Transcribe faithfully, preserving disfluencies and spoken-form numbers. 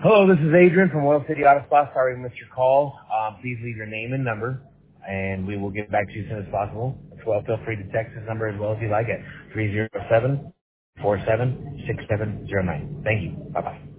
Hello, this is Adrian from Oil City Auto Spa. Sorry we missed your call. Um, please leave your name and number, and we will get back to you as soon as possible. As well, feel free to text this number as well if you like it. three zero seven, four seven, six seven zero nine. Thank you. Bye-bye.